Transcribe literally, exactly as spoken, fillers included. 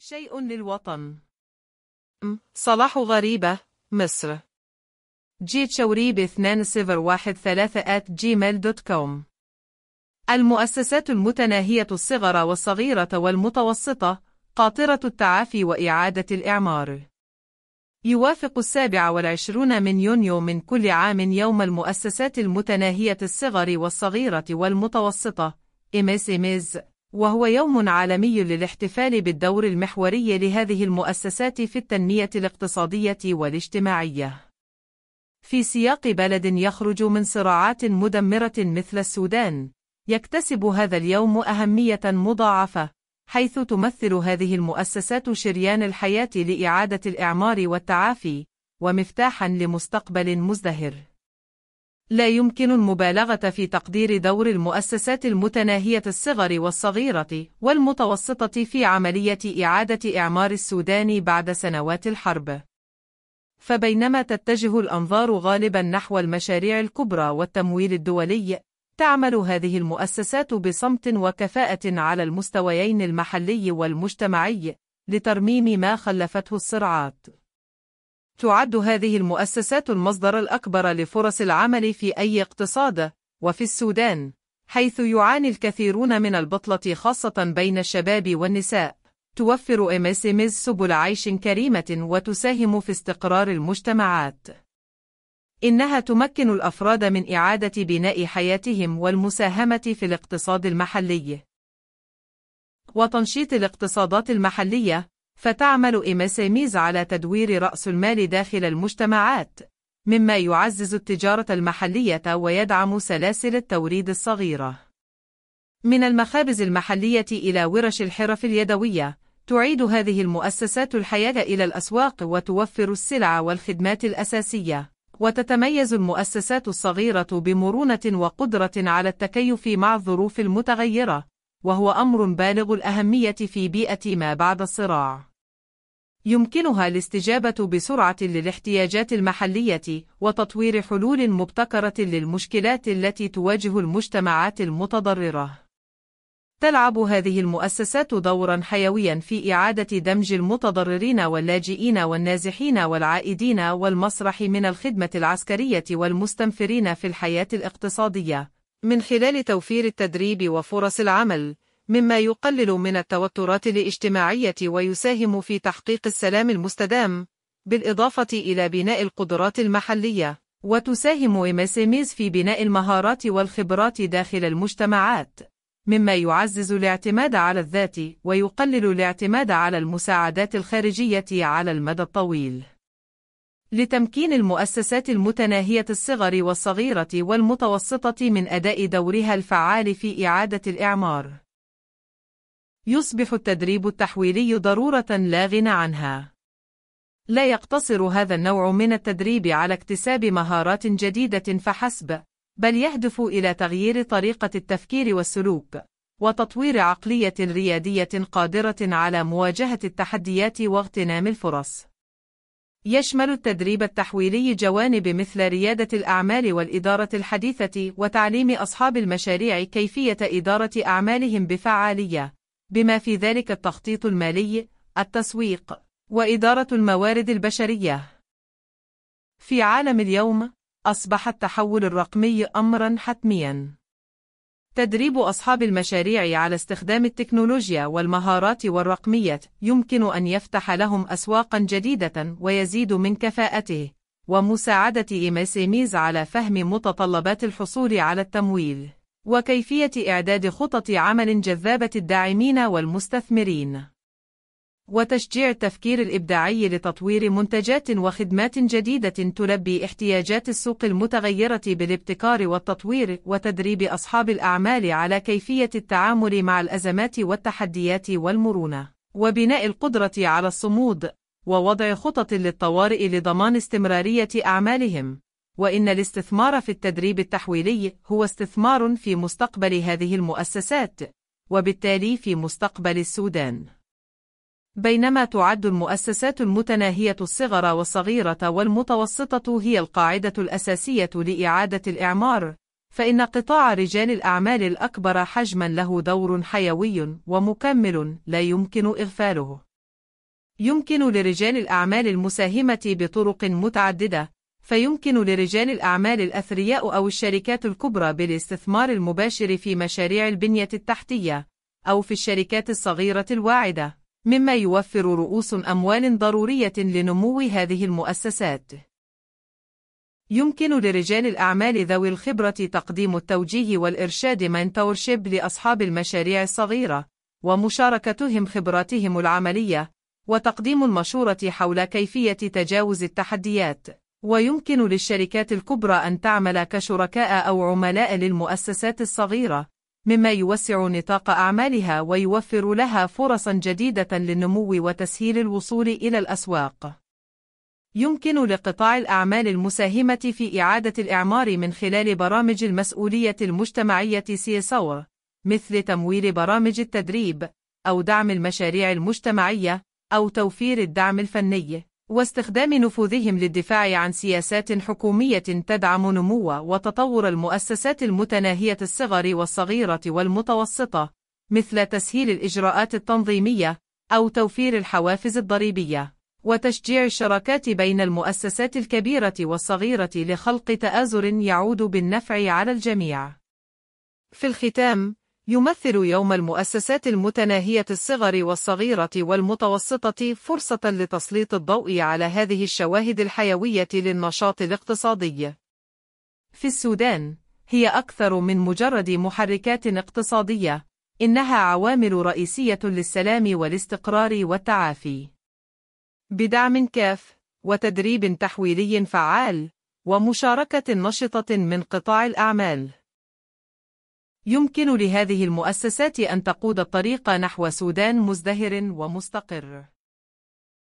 شيء للوطن. صلاح غريبة، مصر. جيت شوريب اثنين صفر واحد ثلاثة آت جيميل دوت كوم. المؤسسات المتناهية الصغر والصغيرة والمتوسطة قاطرة التعافي وإعادة الإعمار. يوافق السابع والعشرون من يونيو من كل عام يوم المؤسسات المتناهية الصغر والصغيرة والمتوسطة إم إس إم إز، وهو يوم عالمي للاحتفال بالدور المحوري لهذه المؤسسات في التنمية الاقتصادية والاجتماعية. في سياق بلد يخرج من صراعات مدمرة مثل السودان، يكتسب هذا اليوم أهمية مضاعفة، حيث تمثل هذه المؤسسات شريان الحياة لإعادة الإعمار والتعافي، ومفتاحاً لمستقبل مزدهر. لا يمكن المبالغة في تقدير دور المؤسسات المتناهية الصغر والصغيرة والمتوسطة في عملية إعادة إعمار السودان بعد سنوات الحرب. فبينما تتجه الأنظار غالباً نحو المشاريع الكبرى والتمويل الدولي، تعمل هذه المؤسسات بصمت وكفاءة على المستويين المحلي والمجتمعي لترميم ما خلفته الصراعات. تعد هذه المؤسسات المصدر الأكبر لفرص العمل في أي اقتصاد، وفي السودان، حيث يعاني الكثيرون من البطلة خاصة بين الشباب والنساء، توفر إم إس إم إز سبل عيش كريمة وتساهم في استقرار المجتمعات. إنها تمكن الأفراد من إعادة بناء حياتهم والمساهمة في الاقتصاد المحلي وتنشيط الاقتصادات المحلية، فتعمل إم إس إم إز على تدوير رأس المال داخل المجتمعات، مما يعزز التجارة المحلية ويدعم سلاسل التوريد الصغيرة. من المخابز المحلية إلى ورش الحرف اليدوية، تعيد هذه المؤسسات الحياة إلى الأسواق وتوفر السلع والخدمات الأساسية. وتتميز المؤسسات الصغيرة بمرونة وقدرة على التكيف مع الظروف المتغيرة، وهو أمر بالغ الأهمية في بيئة ما بعد الصراع. يمكنها الاستجابة بسرعة للاحتياجات المحلية وتطوير حلول مبتكرة للمشكلات التي تواجه المجتمعات المتضررة. تلعب هذه المؤسسات دورا حيويا في إعادة دمج المتضررين واللاجئين والنازحين والعائدين والمسرح من الخدمة العسكرية والمستنفرين في الحياة الاقتصادية، من خلال توفير التدريب وفرص العمل، مما يقلل من التوترات الاجتماعية ويساهم في تحقيق السلام المستدام، بالإضافة إلى بناء القدرات المحلية. وتساهم إم إس إم إز في بناء المهارات والخبرات داخل المجتمعات، مما يعزز الاعتماد على الذات ويقلل الاعتماد على المساعدات الخارجية على المدى الطويل. لتمكين المؤسسات المتناهية الصغر والصغيرة والمتوسطة من أداء دورها الفعال في إعادة الإعمار، يصبح التدريب التحويلي ضرورة لا غنى عنها. لا يقتصر هذا النوع من التدريب على اكتساب مهارات جديدة فحسب، بل يهدف إلى تغيير طريقة التفكير والسلوك، وتطوير عقلية ريادية قادرة على مواجهة التحديات واغتنام الفرص. يشمل التدريب التحويلي جوانب مثل ريادة الأعمال والإدارة الحديثة وتعليم أصحاب المشاريع كيفية إدارة أعمالهم بفعالية، بما في ذلك التخطيط المالي، التسويق، وإدارة الموارد البشرية. في عالم اليوم، أصبح التحول الرقمي أمراً حتمياً. تدريب أصحاب المشاريع على استخدام التكنولوجيا والمهارات والرقمية يمكن أن يفتح لهم أسواقاً جديدة ويزيد من كفاءته، ومساعدة إم إس إم إز على فهم متطلبات الحصول على التمويل، وكيفية إعداد خطط عمل جذابة الداعمين والمستثمرين، وتشجيع التفكير الإبداعي لتطوير منتجات وخدمات جديدة تلبي احتياجات السوق المتغيرة بالابتكار والتطوير، وتدريب أصحاب الأعمال على كيفية التعامل مع الأزمات والتحديات والمرونة، وبناء القدرة على الصمود، ووضع خطط للطوارئ لضمان استمرارية أعمالهم. وإن الاستثمار في التدريب التحويلي هو استثمار في مستقبل هذه المؤسسات، وبالتالي في مستقبل السودان. بينما تعد المؤسسات المتناهية الصغر والصغيرة والمتوسطة هي القاعدة الأساسية لإعادة الإعمار، فإن قطاع رجال الأعمال الأكبر حجماً له دور حيوي ومكمل لا يمكن إغفاله. يمكن لرجال الأعمال المساهمة بطرق متعددة، فيمكن لرجال الأعمال الأثرياء أو الشركات الكبرى بالاستثمار المباشر في مشاريع البنية التحتية، أو في الشركات الصغيرة الواعدة، مما يوفر رؤوس أموال ضرورية لنمو هذه المؤسسات. يمكن لرجال الأعمال ذوي الخبرة تقديم التوجيه والإرشاد منتورشيب لأصحاب المشاريع الصغيرة، ومشاركتهم خبراتهم العملية، وتقديم المشورة حول كيفية تجاوز التحديات. ويمكن للشركات الكبرى أن تعمل كشركاء أو عملاء للمؤسسات الصغيرة، مما يوسع نطاق أعمالها ويوفر لها فرصا جديدة للنمو وتسهيل الوصول إلى الأسواق. يمكن لقطاع الأعمال المساهمة في إعادة الإعمار من خلال برامج المسؤولية المجتمعية سي إس آر، مثل تمويل برامج التدريب، أو دعم المشاريع المجتمعية، أو توفير الدعم الفني، واستخدام نفوذهم للدفاع عن سياسات حكومية تدعم نمو وتطور المؤسسات المتناهية الصغر والصغيرة والمتوسطة، مثل تسهيل الإجراءات التنظيمية، أو توفير الحوافز الضريبية، وتشجيع الشراكات بين المؤسسات الكبيرة والصغيرة لخلق تآزر يعود بالنفع على الجميع. في الختام، يمثل يوم المؤسسات المتناهية الصغر والصغيرة والمتوسطة فرصة لتسليط الضوء على هذه الشواهد الحيوية للنشاط الاقتصادي. في السودان، هي أكثر من مجرد محركات اقتصادية، إنها عوامل رئيسية للسلام والاستقرار والتعافي. بدعم كاف، وتدريب تحويلي فعال، ومشاركة نشطة من قطاع الأعمال، يمكن لهذه المؤسسات أن تقود الطريق نحو سودان مزدهر ومستقر.